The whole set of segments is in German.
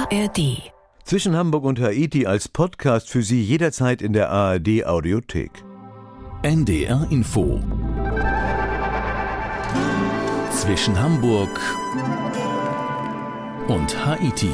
ARD. Zwischen Hamburg und Haiti als Podcast für Sie jederzeit in der ARD Audiothek. NDR Info. Zwischen Hamburg und Haiti.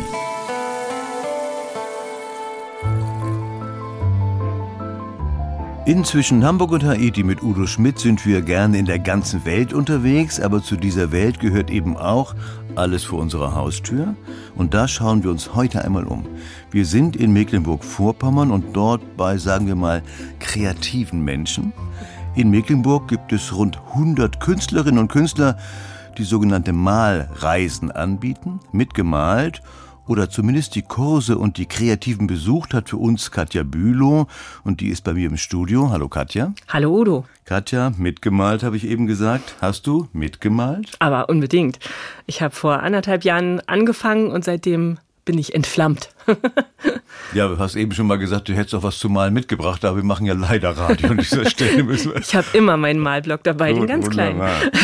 Zwischen Hamburg und Haiti mit Udo Schmidt sind wir gerne in der ganzen Welt unterwegs, aber zu dieser Welt gehört eben auch alles vor unserer Haustür. Und da schauen wir uns heute einmal um. Wir sind in Mecklenburg-Vorpommern und dort bei, sagen wir mal, kreativen Menschen. In Mecklenburg gibt es rund 100 Künstlerinnen und Künstler, die sogenannte Malreisen anbieten, mitgemalt oder zumindest die Kurse und die Kreativen besucht hat für uns Katja Bülow und die ist bei mir im Studio. Hallo Katja. Hallo Udo. Katja, mitgemalt habe ich eben gesagt. Hast du mitgemalt? Aber unbedingt. Ich habe vor 1,5 Jahren angefangen und seitdem bin ich entflammt. Ja, du hast eben schon mal gesagt, du hättest doch was zu malen mitgebracht, aber wir machen ja leider Radio an dieser Stelle. Müssen wir Ich habe immer meinen Malblock dabei, den ganz kleinen.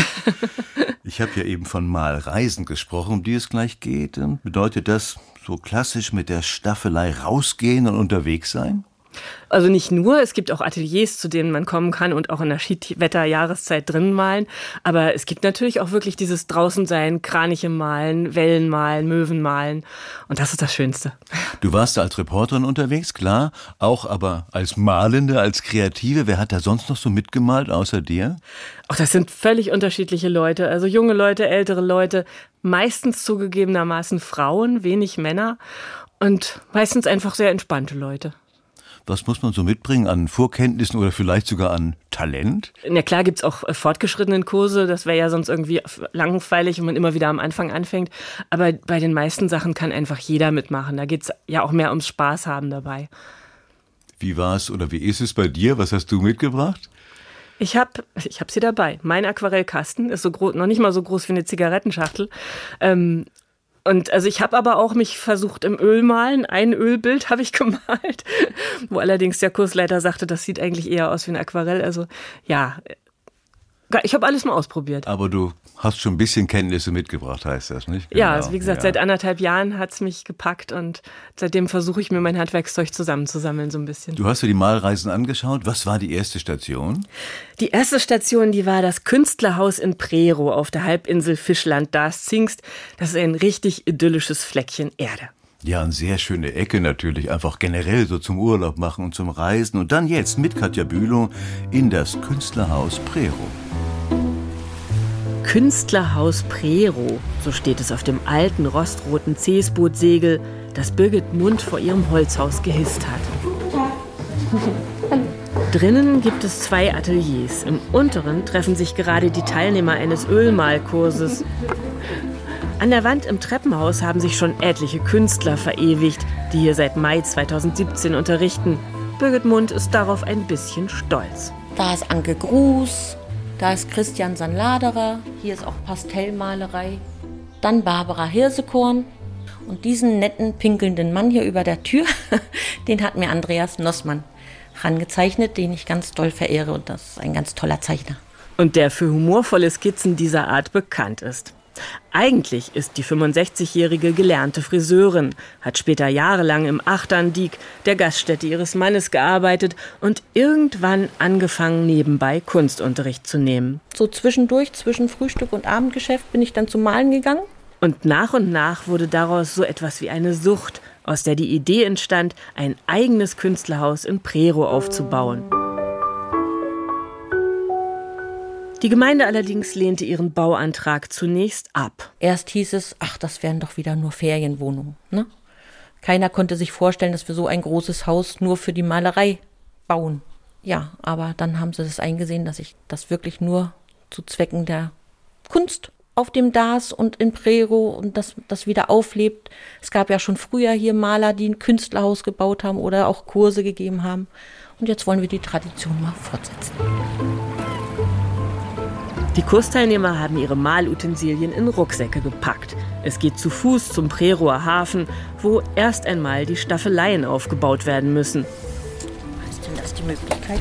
Ich habe ja eben von Malreisen gesprochen, um die es gleich geht. Bedeutet das so klassisch mit der Staffelei rausgehen und unterwegs sein? Also nicht nur, es gibt auch Ateliers, zu denen man kommen kann und auch in der Schiedwetter-Jahreszeit drin malen. Aber es gibt natürlich auch wirklich dieses Draußensein, Kraniche malen, Wellen malen, Möwen malen. Und das ist das Schönste. Du warst da als Reporterin unterwegs, klar. Auch aber als Malende, als Kreative. Wer hat da sonst noch so mitgemalt, außer dir? Auch das sind völlig unterschiedliche Leute. Also junge Leute, ältere Leute. Meistens zugegebenermaßen Frauen, wenig Männer. Und meistens einfach sehr entspannte Leute. Was muss man so mitbringen an Vorkenntnissen oder vielleicht sogar an Talent? Na klar gibt's auch fortgeschrittenen Kurse, das wäre ja sonst irgendwie langweilig, wenn man immer wieder am Anfang anfängt. Aber bei den meisten Sachen kann einfach jeder mitmachen. Da geht's ja auch mehr ums Spaß haben dabei. Wie war's oder wie ist es bei dir? Was hast du mitgebracht? Ich hab sie dabei. Mein Aquarellkasten ist so groß, noch nicht mal so groß wie eine Zigarettenschachtel. Und also ich habe aber auch mich versucht im Ölmalen. Ein Ölbild habe ich gemalt, wo allerdings der Kursleiter sagte, das sieht eigentlich eher aus wie ein Aquarell. Also ja, ich habe alles mal ausprobiert. Aber du hast schon ein bisschen Kenntnisse mitgebracht, heißt das, nicht? Genau. Ja, also wie gesagt, seit 1,5 Jahren hat's mich gepackt und seitdem versuche ich mir mein Handwerkszeug zusammenzusammeln so ein bisschen. Du hast dir die Malreisen angeschaut. Was war die erste Station? Die erste Station, die war das Künstlerhaus in Prerow auf der Halbinsel Fischland Darß-Zingst. Das ist ein richtig idyllisches Fleckchen Erde. Ja, eine sehr schöne Ecke natürlich, einfach generell so zum Urlaub machen und zum Reisen. Und dann jetzt mit Katja Bülow in das Künstlerhaus Prerow. Künstlerhaus Prerow, so steht es auf dem alten rostroten Ceesbootsegel, das Birgit Mund vor ihrem Holzhaus gehisst hat. Drinnen gibt es 2 Ateliers. Im unteren treffen sich gerade die Teilnehmer eines Ölmalkurses. An der Wand im Treppenhaus haben sich schon etliche Künstler verewigt, die hier seit Mai 2017 unterrichten. Birgit Mund ist darauf ein bisschen stolz. Da ist Anke Gruß, da ist Christian Sanladerer, hier ist auch Pastellmalerei. Dann Barbara Hirsekorn und diesen netten, pinkelnden Mann hier über der Tür, den hat mir Andreas Nossmann rangezeichnet, den ich ganz doll verehre und das ist ein ganz toller Zeichner. Und der für humorvolle Skizzen dieser Art bekannt ist. Eigentlich ist die 65-jährige gelernte Friseurin, hat später jahrelang im Achterndiek, der Gaststätte ihres Mannes, gearbeitet und irgendwann angefangen, nebenbei Kunstunterricht zu nehmen. So zwischendurch, zwischen Frühstück und Abendgeschäft bin ich dann zum Malen gegangen. Und nach wurde daraus so etwas wie eine Sucht, aus der die Idee entstand, ein eigenes Künstlerhaus in Prerow aufzubauen. Die Gemeinde allerdings lehnte ihren Bauantrag zunächst ab. Erst hieß es, ach, das wären doch wieder nur Ferienwohnungen, ne? Keiner konnte sich vorstellen, dass wir so ein großes Haus nur für die Malerei bauen. Ja, aber dann haben sie das eingesehen, dass ich das wirklich nur zu Zwecken der Kunst auf dem Darß und in Prerow und das wieder auflebt. Es gab ja schon früher hier Maler, die ein Künstlerhaus gebaut haben oder auch Kurse gegeben haben. Und jetzt wollen wir die Tradition mal fortsetzen. Die Kursteilnehmer haben ihre Malutensilien in Rucksäcke gepackt. Es geht zu Fuß zum Prerower Hafen, wo erst einmal die Staffeleien aufgebaut werden müssen. Ist denn das die Möglichkeit?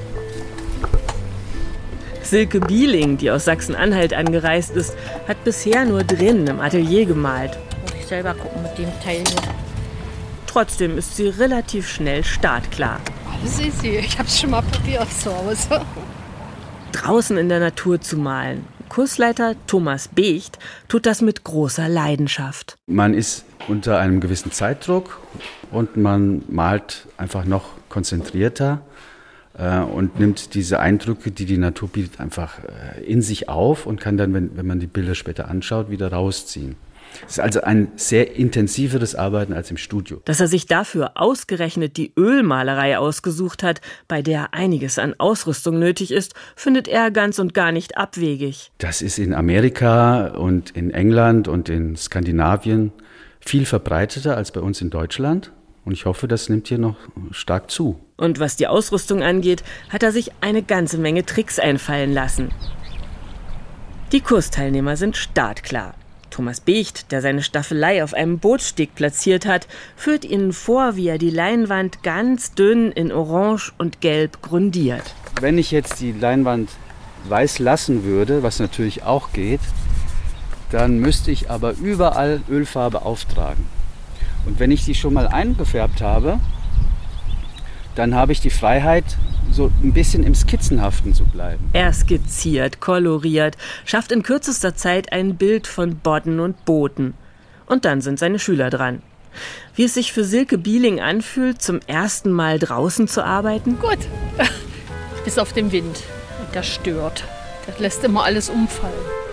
Silke Bieling, die aus Sachsen-Anhalt angereist ist, hat bisher nur drinnen im Atelier gemalt. Muss ich ich selber gucken mit dem Teil hier. Trotzdem ist sie relativ schnell startklar. Alles easy. Ich habe es schon mal probiert zu Hause. Draußen in der Natur zu malen. Kursleiter Thomas Becht tut das mit großer Leidenschaft. Man ist unter einem gewissen Zeitdruck und man malt einfach noch konzentrierter und nimmt diese Eindrücke, die die Natur bietet, einfach in sich auf und kann dann, wenn man die Bilder später anschaut, wieder rausziehen. Es ist also ein sehr intensiveres Arbeiten als im Studio. Dass er sich dafür ausgerechnet die Ölmalerei ausgesucht hat, bei der einiges an Ausrüstung nötig ist, findet er ganz und gar nicht abwegig. Das ist in Amerika und in England und in Skandinavien viel verbreiteter als bei uns in Deutschland. Und ich hoffe, das nimmt hier noch stark zu. Und was die Ausrüstung angeht, hat er sich eine ganze Menge Tricks einfallen lassen. Die Kursteilnehmer sind startklar. Thomas Becht, der seine Staffelei auf einem Bootssteg platziert hat, führt ihnen vor, wie er die Leinwand ganz dünn in Orange und Gelb grundiert. Wenn ich jetzt die Leinwand weiß lassen würde, was natürlich auch geht, dann müsste ich aber überall Ölfarbe auftragen. Und wenn ich die schon mal eingefärbt habe, dann habe ich die Freiheit, so ein bisschen im Skizzenhaften zu bleiben. Er skizziert, koloriert, schafft in kürzester Zeit ein Bild von Bodden und Booten. Und dann sind seine Schüler dran. Wie es sich für Silke Bieling anfühlt, zum ersten Mal draußen zu arbeiten? Gut. Bis auf den Wind. Der stört. Der lässt immer alles umfallen.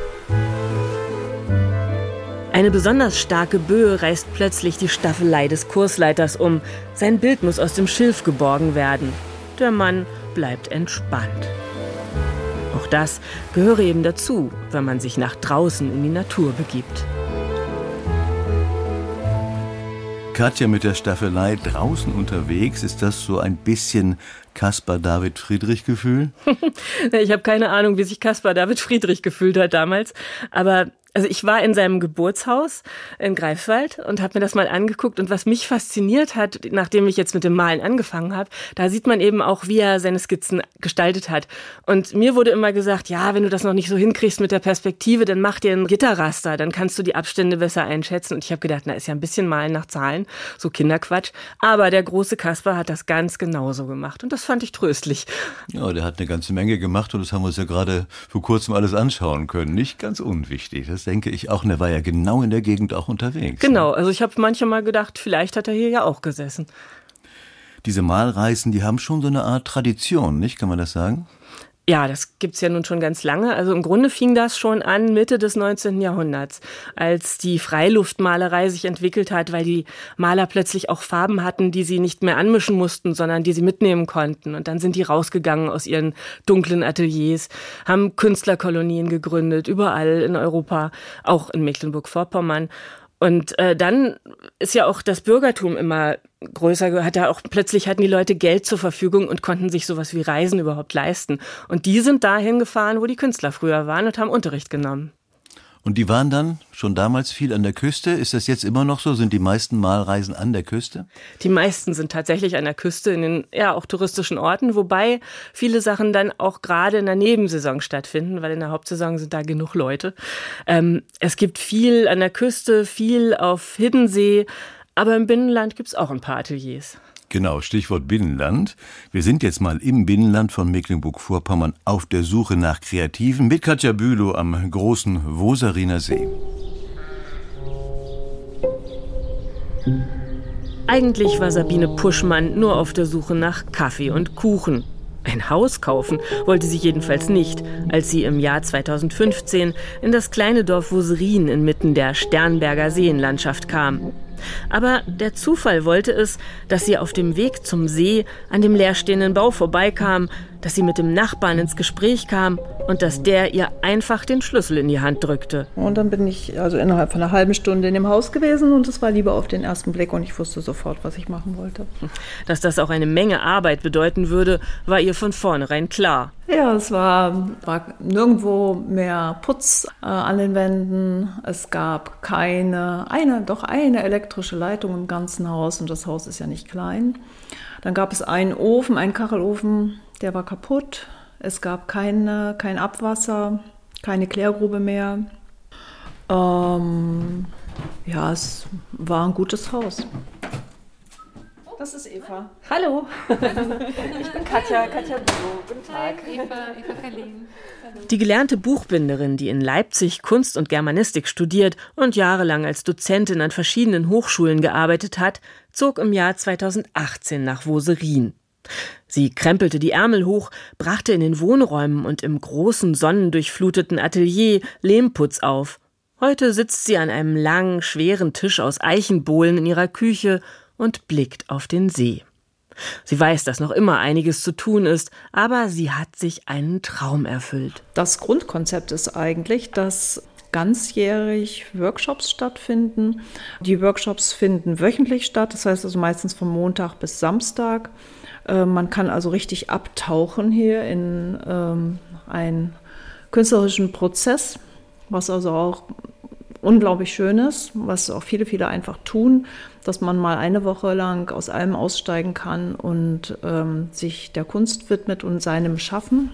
Eine besonders starke Böe reißt plötzlich die Staffelei des Kursleiters um. Sein Bild muss aus dem Schilf geborgen werden. Der Mann bleibt entspannt. Auch das gehöre eben dazu, wenn man sich nach draußen in die Natur begibt. Katja mit der Staffelei draußen unterwegs, ist das so ein bisschen Caspar David Friedrich Gefühl? Ich habe keine Ahnung, wie sich Caspar David Friedrich gefühlt hat damals, aber ich war in seinem Geburtshaus in Greifswald und habe mir das mal angeguckt. Und was mich fasziniert hat, nachdem ich jetzt mit dem Malen angefangen habe, da sieht man eben auch, wie er seine Skizzen gestaltet hat. Und mir wurde immer gesagt, ja, wenn du das noch nicht so hinkriegst mit der Perspektive, dann mach dir ein Gitterraster, dann kannst du die Abstände besser einschätzen. Und ich habe gedacht, na, ist ja ein bisschen Malen nach Zahlen, so Kinderquatsch. Aber der große Caspar hat das ganz genauso gemacht. Und das fand ich tröstlich. Ja, der hat eine ganze Menge gemacht und das haben wir uns ja gerade vor kurzem alles anschauen können. Nicht ganz unwichtig, das denke ich auch. Und er war ja genau in der Gegend auch unterwegs. Genau, also ich habe manchmal gedacht, vielleicht hat er hier ja auch gesessen. Diese Malreisen, die haben schon so eine Art Tradition, nicht? Kann man das sagen? Ja, das gibt's ja nun schon ganz lange. Also im Grunde fing das schon an Mitte des 19. Jahrhunderts, als die Freiluftmalerei sich entwickelt hat, weil die Maler plötzlich auch Farben hatten, die sie nicht mehr anmischen mussten, sondern die sie mitnehmen konnten. Und dann sind die rausgegangen aus ihren dunklen Ateliers, haben Künstlerkolonien gegründet, überall in Europa, auch in Mecklenburg-Vorpommern. Und dann ist ja auch das Bürgertum immer größer, plötzlich hatten die Leute Geld zur Verfügung und konnten sich sowas wie Reisen überhaupt leisten. Und die sind dahin gefahren, wo die Künstler früher waren und haben Unterricht genommen. Und die waren dann schon damals viel an der Küste. Ist das jetzt immer noch so? Sind die meisten Malreisen an der Küste? Die meisten sind tatsächlich an der Küste, in den auch touristischen Orten, wobei viele Sachen dann auch gerade in der Nebensaison stattfinden, weil in der Hauptsaison sind da genug Leute. Es gibt viel an der Küste, viel auf Hiddensee, aber im Binnenland gibt es auch ein paar Ateliers. Genau, Stichwort Binnenland. Wir sind jetzt mal im Binnenland von Mecklenburg-Vorpommern auf der Suche nach Kreativen mit Katja Bülow am großen Woseriner See. Eigentlich war Sabine Puschmann nur auf der Suche nach Kaffee und Kuchen. Ein Haus kaufen wollte sie jedenfalls nicht, als sie im Jahr 2015 in das kleine Dorf Woserin inmitten der Sternberger Seenlandschaft kam. Aber der Zufall wollte es, dass sie auf dem Weg zum See an dem leerstehenden Bau vorbeikam, dass sie mit dem Nachbarn ins Gespräch kam und dass der ihr einfach den Schlüssel in die Hand drückte. Und dann bin ich also innerhalb von einer halben Stunde in dem Haus gewesen und es war Liebe auf den ersten Blick und ich wusste sofort, was ich machen wollte. Dass das auch eine Menge Arbeit bedeuten würde, war ihr von vornherein klar. Ja, es war nirgendwo mehr Putz an den Wänden. Es gab eine elektrische Leitung im ganzen Haus und das Haus ist ja nicht klein. Dann gab es einen Ofen, einen Kachelofen, der war kaputt. Es gab kein Abwasser, keine Klärgrube mehr. Ja, es war ein gutes Haus. Das ist Eva. Hallo, ich bin Katja Bülow. Guten Tag. Eva Kalin. Die gelernte Buchbinderin, die in Leipzig Kunst und Germanistik studiert und jahrelang als Dozentin an verschiedenen Hochschulen gearbeitet hat, zog im Jahr 2018 nach Woserin. Sie krempelte die Ärmel hoch, brachte in den Wohnräumen und im großen, sonnendurchfluteten Atelier Lehmputz auf. Heute sitzt sie an einem langen, schweren Tisch aus Eichenbohlen in ihrer Küche und blickt auf den See. Sie weiß, dass noch immer einiges zu tun ist, aber sie hat sich einen Traum erfüllt. Das Grundkonzept ist eigentlich, dass ganzjährig Workshops stattfinden. Die Workshops finden wöchentlich statt, das heißt also meistens von Montag bis Samstag. Man kann also richtig abtauchen hier in einen künstlerischen Prozess, was also auch unglaublich schön ist, was auch viele, viele einfach tun, dass man mal eine Woche lang aus allem aussteigen kann und sich der Kunst widmet und seinem Schaffen.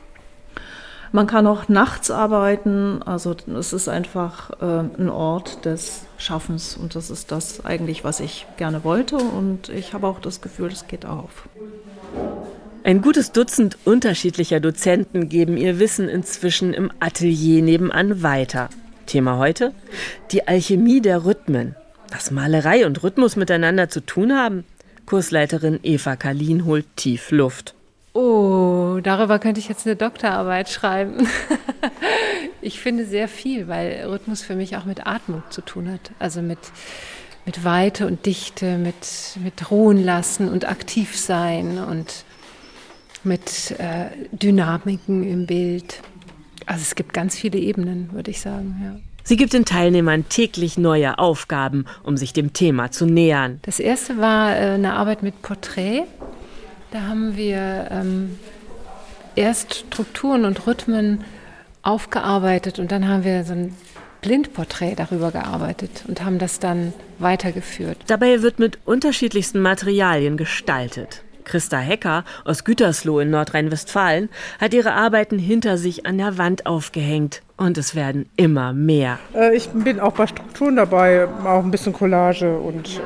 Man kann auch nachts arbeiten, also es ist einfach ein Ort des Schaffens und das ist das eigentlich, was ich gerne wollte und ich habe auch das Gefühl, es geht auf. Ein gutes Dutzend unterschiedlicher Dozenten geben ihr Wissen inzwischen im Atelier nebenan weiter. Thema heute: die Alchemie der Rhythmen. Was Malerei und Rhythmus miteinander zu tun haben? Kursleiterin Eva Kalin holt tief Luft. Oh, darüber könnte ich jetzt eine Doktorarbeit schreiben. Ich finde sehr viel, weil Rhythmus für mich auch mit Atmung zu tun hat. Also mit Weite und Dichte, mit ruhen lassen und aktiv sein und mit Dynamiken im Bild. Also es gibt ganz viele Ebenen, würde ich sagen, ja. Sie gibt den Teilnehmern täglich neue Aufgaben, um sich dem Thema zu nähern. Das erste war eine Arbeit mit Porträt. Da haben wir erst Strukturen und Rhythmen aufgearbeitet und dann haben wir so ein Blindporträt darüber gearbeitet und haben das dann weitergeführt. Dabei wird mit unterschiedlichsten Materialien gestaltet. Christa Hecker aus Gütersloh in Nordrhein-Westfalen hat ihre Arbeiten hinter sich an der Wand aufgehängt. Und es werden immer mehr. Ich bin auch bei Strukturen dabei, auch ein bisschen Collage und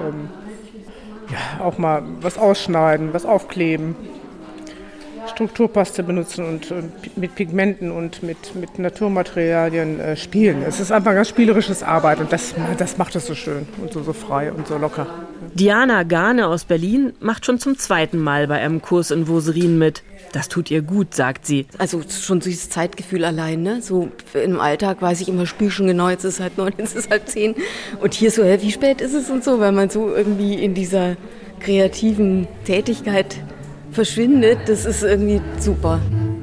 auch mal was ausschneiden, was aufkleben. Strukturpaste benutzen und mit Pigmenten und mit Naturmaterialien spielen. Es ist einfach ein ganz spielerisches Arbeit und das macht es so schön und so frei und so locker. Diana Garne aus Berlin macht schon zum 2. Mal bei einem Kurs in Woserin mit. Das tut ihr gut, sagt sie. Also schon dieses Zeitgefühl allein, ne? So im Alltag weiß ich immer, spiel schon genau, jetzt ist 9:30, jetzt ist 10:30. Und hier so, wie spät ist es und so, weil man so irgendwie in dieser kreativen Tätigkeit verschwindet. Das ist irgendwie super.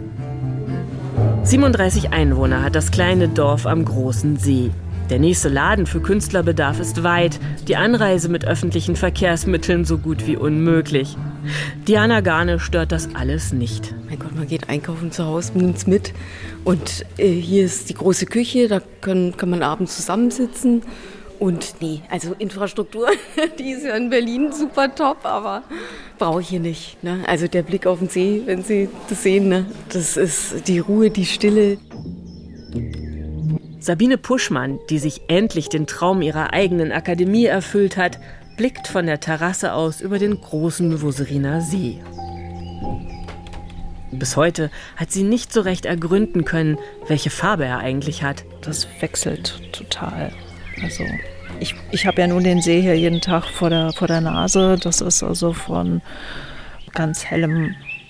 37 Einwohner hat das kleine Dorf am großen See. Der nächste Laden für Künstlerbedarf ist weit, die Anreise mit öffentlichen Verkehrsmitteln so gut wie unmöglich. Diana Garne stört das alles nicht. Mein Gott, man geht einkaufen zu Hause, nimmt es mit. Und hier ist die große Küche, da kann man abends zusammensitzen. Und nee, also Infrastruktur, die ist ja in Berlin super top, aber brauche ich hier nicht. Ne? Also der Blick auf den See, wenn Sie das sehen, ne? Das ist die Ruhe, die Stille. Sabine Puschmann, die sich endlich den Traum ihrer eigenen Akademie erfüllt hat, blickt von der Terrasse aus über den großen Woseriner See. Bis heute hat sie nicht so recht ergründen können, welche Farbe er eigentlich hat. Das wechselt total. Also ich habe ja nun den See hier jeden Tag vor der Nase. Das ist also von ganz hellem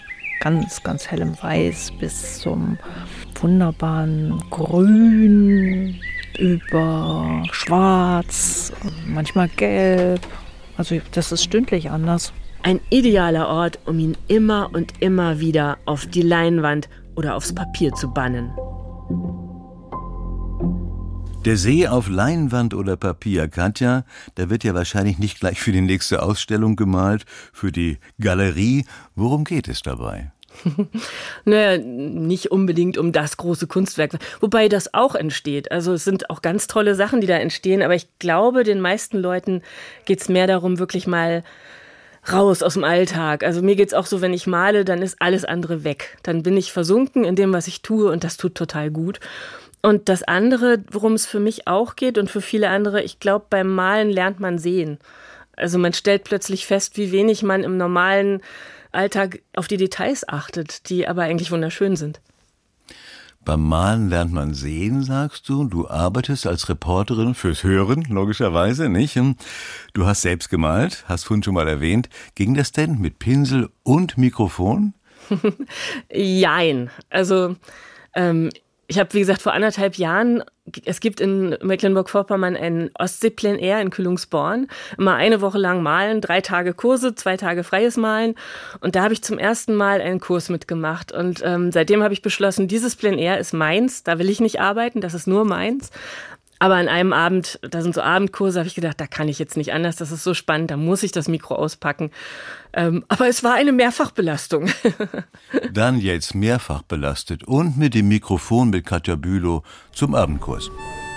Weiß bis zum wunderbaren Grün über Schwarz, manchmal Gelb. Also das ist stündlich anders. Ein idealer Ort, um ihn immer und immer wieder auf die Leinwand oder aufs Papier zu bannen. Der See auf Leinwand oder Papier, Katja, da wird ja wahrscheinlich nicht gleich für die nächste Ausstellung gemalt, für die Galerie. Worum geht es dabei? Naja, nicht unbedingt um das große Kunstwerk, wobei das auch entsteht. Also es sind auch ganz tolle Sachen, die da entstehen, aber ich glaube, den meisten Leuten geht es mehr darum, wirklich mal raus aus dem Alltag. Also mir geht's auch so, wenn ich male, dann ist alles andere weg. Dann bin ich versunken in dem, was ich tue und das tut total gut. Und das andere, worum es für mich auch geht und für viele andere, ich glaube, beim Malen lernt man sehen. Also man stellt plötzlich fest, wie wenig man im normalen Alltag auf die Details achtet, die aber eigentlich wunderschön sind. Beim Malen lernt man sehen, sagst du. Du arbeitest als Reporterin fürs Hören, logischerweise, nicht? Du hast selbst gemalt, hast vorhin schon mal erwähnt. Ging das denn mit Pinsel und Mikrofon? Jein. Also ich habe, wie gesagt, vor 1,5 Jahren, es gibt in Mecklenburg-Vorpommern ein Ostsee-Plein Air in Kühlungsborn. Immer eine Woche lang malen, 3 Tage Kurse, 2 Tage freies Malen. Und da habe ich zum ersten Mal einen Kurs mitgemacht. Und seitdem habe ich beschlossen, dieses Plein Air ist meins, da will ich nicht arbeiten, das ist nur meins. Aber an einem Abend, da sind so Abendkurse, habe ich gedacht, da kann ich jetzt nicht anders, das ist so spannend, da muss ich das Mikro auspacken. Aber es war eine Mehrfachbelastung. Dann jetzt mehrfach belastet und mit dem Mikrofon mit Katja Bülow zum Abendkurs.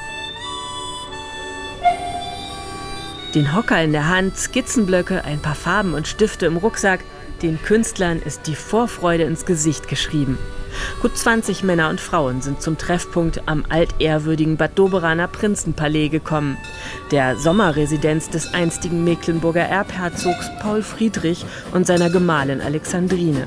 Den Hocker in der Hand, Skizzenblöcke, ein paar Farben und Stifte im Rucksack. Den Künstlern ist die Vorfreude ins Gesicht geschrieben. Gut 20 Männer und Frauen sind zum Treffpunkt am altehrwürdigen Bad Doberaner Prinzenpalais gekommen, der Sommerresidenz des einstigen Mecklenburger Erbherzogs Paul Friedrich und seiner Gemahlin Alexandrine.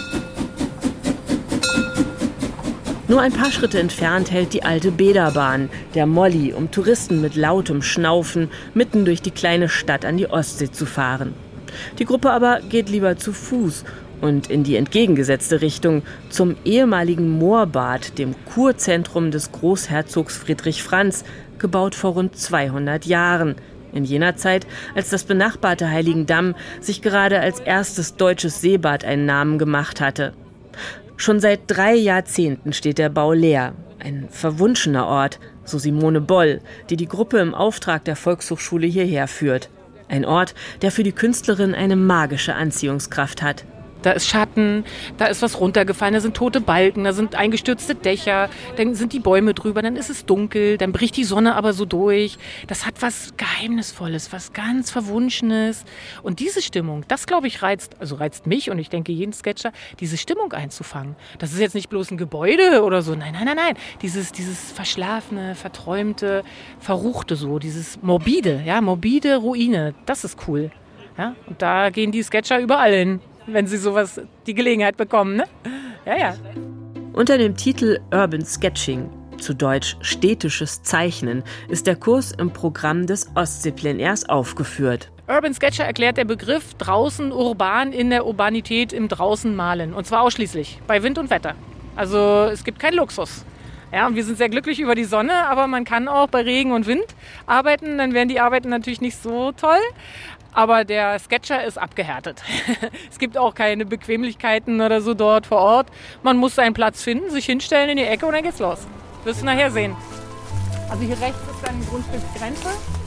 Nur ein paar Schritte entfernt hält die alte Bäderbahn, der Molly, um Touristen mit lautem Schnaufen mitten durch die kleine Stadt an die Ostsee zu fahren. Die Gruppe aber geht lieber zu Fuß und in die entgegengesetzte Richtung zum ehemaligen Moorbad, dem Kurzentrum des Großherzogs Friedrich Franz, gebaut vor rund 200 Jahren. In jener Zeit, als das benachbarte Heiligendamm sich gerade als erstes deutsches Seebad einen Namen gemacht hatte. Schon seit 3 Jahrzehnten steht der Bau leer. Ein verwunschener Ort, so Simone Boll, die die Gruppe im Auftrag der Volkshochschule hierher führt. Ein Ort, der für die Künstlerin eine magische Anziehungskraft hat. Da ist Schatten, da ist was runtergefallen, da sind tote Balken, da sind eingestürzte Dächer, dann sind die Bäume drüber, dann ist es dunkel, dann bricht die Sonne aber so durch. Das hat was Geheimnisvolles, was ganz Verwunschenes. Und diese Stimmung, das glaube ich reizt mich und ich denke jeden Sketcher, diese Stimmung einzufangen. Das ist jetzt nicht bloß ein Gebäude oder so, nein. Dieses verschlafene, verträumte, verruchte so, dieses morbide Ruine, das ist cool. Ja? Und da gehen die Sketcher überall hin, wenn sie sowas, die Gelegenheit bekommen, ne? Ja. Unter dem Titel Urban Sketching, zu Deutsch städtisches Zeichnen, ist der Kurs im Programm des Ostsee-Plein Airs aufgeführt. Urban Sketcher erklärt der Begriff draußen urban in der Urbanität im Draußen malen. Und zwar ausschließlich bei Wind und Wetter. Also es gibt keinen Luxus. Ja, und wir sind sehr glücklich über die Sonne, aber man kann auch bei Regen und Wind arbeiten. Dann wären die Arbeiten natürlich nicht so toll. Aber der Sketcher ist abgehärtet. Es gibt auch keine Bequemlichkeiten oder so dort vor Ort. Man muss seinen Platz finden, sich hinstellen in die Ecke und dann geht's los. Wirst du nachher sehen. Also hier rechts ist dann die Grundstücksgrenze.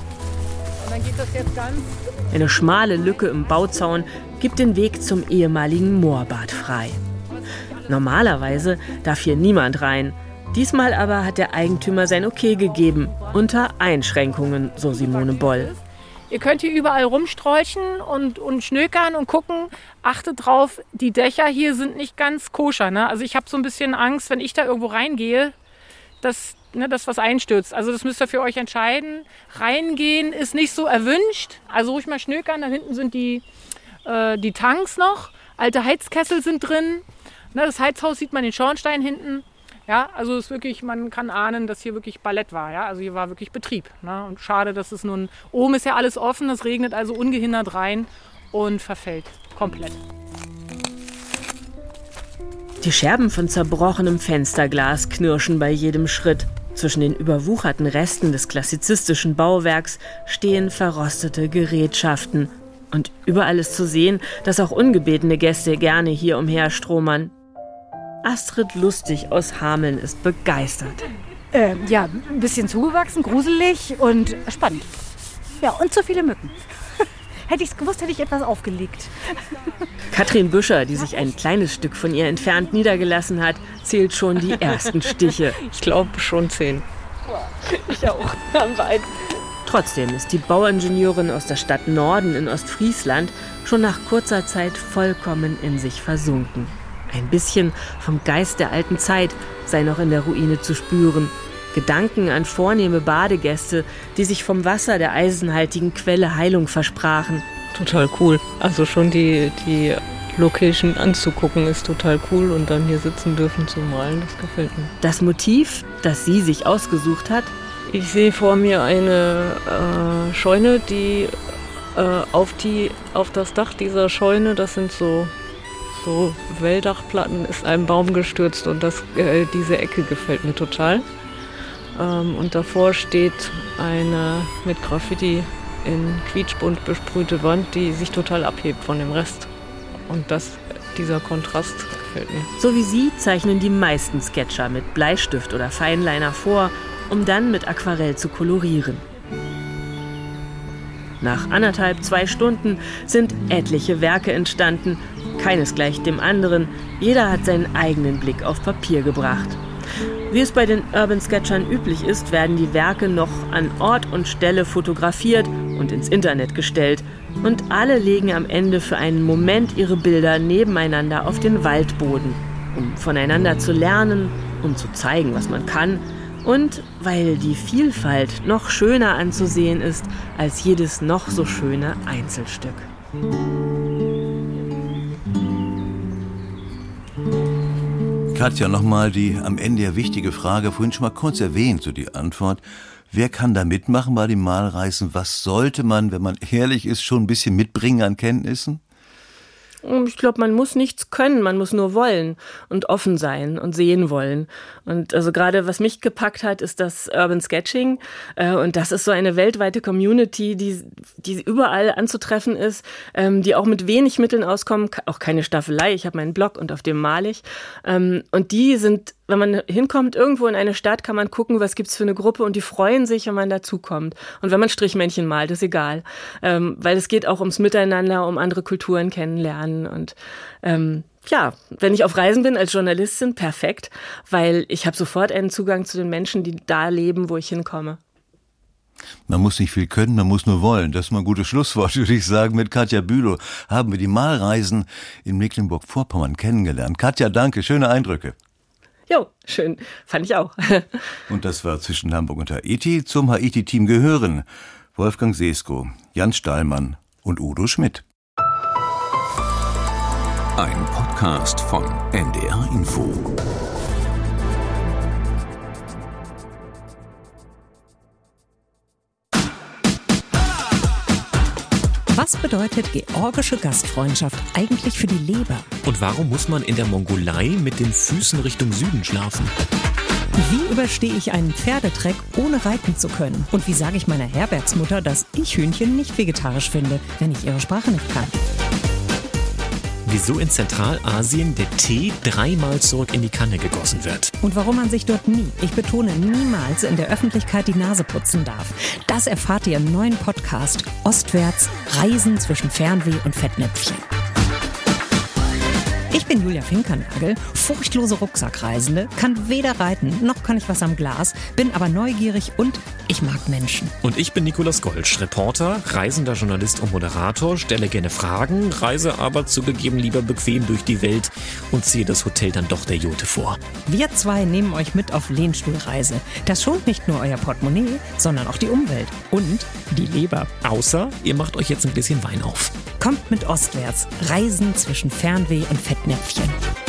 Und dann geht das jetzt ganz... Eine schmale Lücke im Bauzaun gibt den Weg zum ehemaligen Moorbad frei. Normalerweise darf hier niemand rein. Diesmal aber hat der Eigentümer sein Okay gegeben. Unter Einschränkungen, so Simone Boll. Ihr könnt hier überall rumsträuchen und schnökern und gucken. Achtet drauf, die Dächer hier sind nicht ganz koscher. Ne? Also ich habe so ein bisschen Angst, wenn ich da irgendwo reingehe, dass was einstürzt. Also das müsst ihr für euch entscheiden. Reingehen ist nicht so erwünscht. Also ruhig mal schnökern. Da hinten sind die Tanks noch. Alte Heizkessel sind drin. Ne, das Heizhaus sieht man den Schornstein hinten. Ja, also es ist wirklich, man kann ahnen, dass hier wirklich Ballett war. Ja? Also hier war wirklich Betrieb. Ne? Und schade, dass es nun, oben ist ja alles offen, es regnet also ungehindert rein und verfällt komplett. Die Scherben von zerbrochenem Fensterglas knirschen bei jedem Schritt. Zwischen den überwucherten Resten des klassizistischen Bauwerks stehen verrostete Gerätschaften. Und überall ist zu sehen, dass auch ungebetene Gäste gerne hier umherstromern. Astrid Lustig aus Hameln ist begeistert. Ja, ein bisschen zugewachsen, gruselig und spannend. Ja, und zu viele Mücken. Hätte ich es gewusst, hätte ich etwas aufgelegt. Katrin Büscher, die sich ein kleines Stück von ihr entfernt niedergelassen hat, zählt schon die ersten Stiche. Ich glaube schon 10. Ich auch. Trotzdem ist die Bauingenieurin aus der Stadt Norden in Ostfriesland schon nach kurzer Zeit vollkommen in sich versunken. Ein bisschen vom Geist der alten Zeit sei noch in der Ruine zu spüren. Gedanken an vornehme Badegäste, die sich vom Wasser der eisenhaltigen Quelle Heilung versprachen. Total cool. Also schon die Location anzugucken ist total cool und dann hier sitzen dürfen zu malen, das gefällt mir. Das Motiv, das sie sich ausgesucht hat? Ich sehe vor mir eine Scheune, die auf das Dach dieser Scheune, das sind so Welldachplatten, ist ein Baum gestürzt und diese Ecke gefällt mir total. Und davor steht eine mit Graffiti in quietschbunt besprühte Wand, die sich total abhebt von dem Rest. Und dieser Kontrast gefällt mir. So wie sie zeichnen die meisten Sketcher mit Bleistift oder Feinliner vor, um dann mit Aquarell zu kolorieren. Nach 2 Stunden sind etliche Werke entstanden. Keines gleich dem anderen. Jeder hat seinen eigenen Blick auf Papier gebracht. Wie es bei den Urban Sketchern üblich ist, werden die Werke noch an Ort und Stelle fotografiert und ins Internet gestellt. Und alle legen am Ende für einen Moment ihre Bilder nebeneinander auf den Waldboden, um voneinander zu lernen, um zu zeigen, was man kann. Und weil die Vielfalt noch schöner anzusehen ist als jedes noch so schöne Einzelstück. Katja, nochmal die am Ende ja wichtige Frage, vorhin schon mal kurz erwähnt, so die Antwort. Wer kann da mitmachen bei den Malreisen? Was sollte man, wenn man ehrlich ist, schon ein bisschen mitbringen an Kenntnissen? Ich glaube, man muss nichts können, man muss nur wollen und offen sein und sehen wollen. Und also gerade was mich gepackt hat, ist das Urban Sketching. Und das ist so eine weltweite Community, die überall anzutreffen ist, die auch mit wenig Mitteln auskommen, auch keine Staffelei. Ich habe meinen Blog und auf dem male ich. Und die sind, wenn man hinkommt, irgendwo in eine Stadt, kann man gucken, was gibt's für eine Gruppe und die freuen sich, wenn man dazukommt. Und wenn man Strichmännchen malt, ist egal. Weil es geht auch ums Miteinander, um andere Kulturen kennenlernen. Und wenn ich auf Reisen bin als Journalistin, perfekt, weil ich habe sofort einen Zugang zu den Menschen, die da leben, wo ich hinkomme. Man muss nicht viel können, man muss nur wollen. Das ist mal ein gutes Schlusswort, würde ich sagen. Mit Katja Bülow haben wir die Malreisen in Mecklenburg-Vorpommern kennengelernt. Katja, danke, schöne Eindrücke. Jo, schön, fand ich auch. Und das war zwischen Hamburg und Haiti. Zum Haiti-Team gehören Wolfgang Sesko, Jan Stahlmann und Udo Schmidt. Ein Podcast von NDR Info. Was bedeutet georgische Gastfreundschaft eigentlich für die Leber? Und warum muss man in der Mongolei mit den Füßen Richtung Süden schlafen? Wie überstehe ich einen Pferdetreck, ohne reiten zu können? Und wie sage ich meiner Herbergsmutter, dass ich Hühnchen nicht vegetarisch finde, wenn ich ihre Sprache nicht kann? Wieso in Zentralasien der Tee 3-mal zurück in die Kanne gegossen wird. Und warum man sich dort nie, ich betone niemals, in der Öffentlichkeit die Nase putzen darf. Das erfahrt ihr im neuen Podcast Ostwärts, Reisen zwischen Fernweh und Fettnäpfchen. Ich bin Julia Finkernagel, furchtlose Rucksackreisende, kann weder reiten, noch kann ich was am Glas, bin aber neugierig und ich mag Menschen. Und ich bin Nikolaus Golsch, Reporter, reisender Journalist und Moderator, stelle gerne Fragen, reise aber zugegeben lieber bequem durch die Welt und ziehe das Hotel dann doch der Jote vor. Wir zwei nehmen euch mit auf Lehnstuhlreise. Das schont nicht nur euer Portemonnaie, sondern auch die Umwelt und die Leber. Außer ihr macht euch jetzt ein bisschen Wein auf. Kommt mit Ostwärts, Reisen zwischen Fernweh und Fettnäpfchen.